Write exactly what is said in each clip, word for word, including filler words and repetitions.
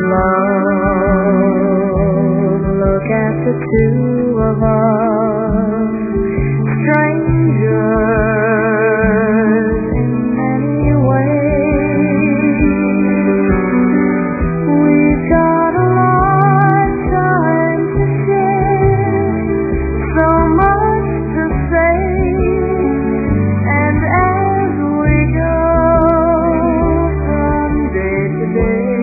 love, look at the two of us, strangers in many ways. We've got a lifetime to share, so much to say, and as we go from day to day,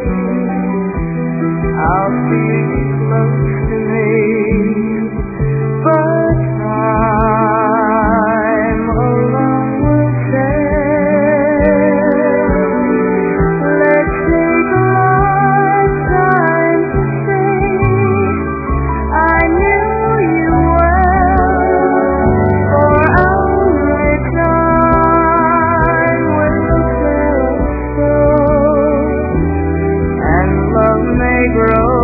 I'll feel you close to me, but time alone will tell. Let's take a lifetime to say I knew you well, for only time will tell us so, and love may grow